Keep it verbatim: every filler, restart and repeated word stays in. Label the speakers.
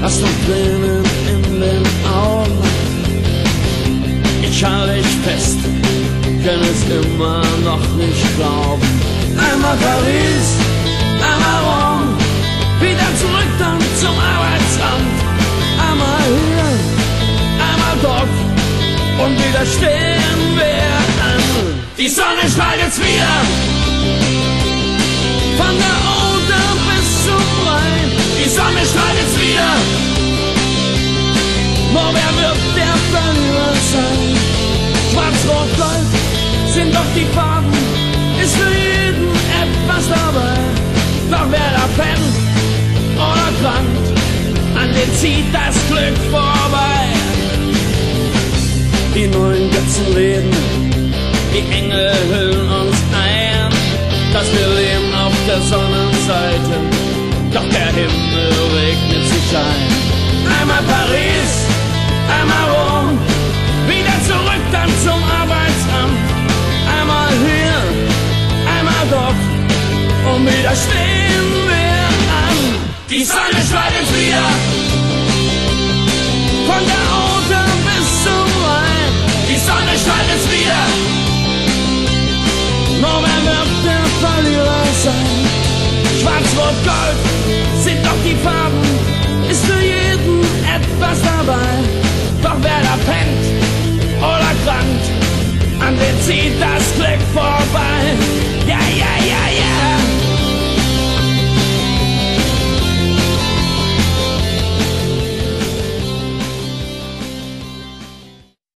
Speaker 1: hast noch Tränen in den Augen. Ich halte dich fest, kann es immer noch nicht glauben. Einmal Paris, einmal Rom, wieder zurück dann zum Arbeitsamt. Einmal hier, einmal dort und wieder stehen wir an. Die Sonne strahlt jetzt wieder, von der Oder bis zum Rhein. Die Sonne strahlt jetzt wieder, nur wer wird der Verlierer sein? Schwarz-Rot-Gold sind doch die Farben, ist für jeden etwas dabei. Doch wer da pennt oder krankt, an den zieht das Glück vorbei. Die neuen Götzenläden, die Engel hüllen uns ein, dass wir leben auf der Sonnenseite, doch der Himmel regnet sich ein. Einmal Paris, einmal Rom, wieder zurück dann zum Arbeitsamt. Einmal hier, einmal dort und wieder stehen wir an. Die Sonne strahlt jetzt wieder, von der Oder bis zum Rhein. Die Sonne strahlt jetzt wieder, nur wer wird der Verlierer sein? Schwarz-Rot-Gold sind doch die Farben, ist für jeden etwas dabei. Doch wer da pennt oder krankt, an den zieht das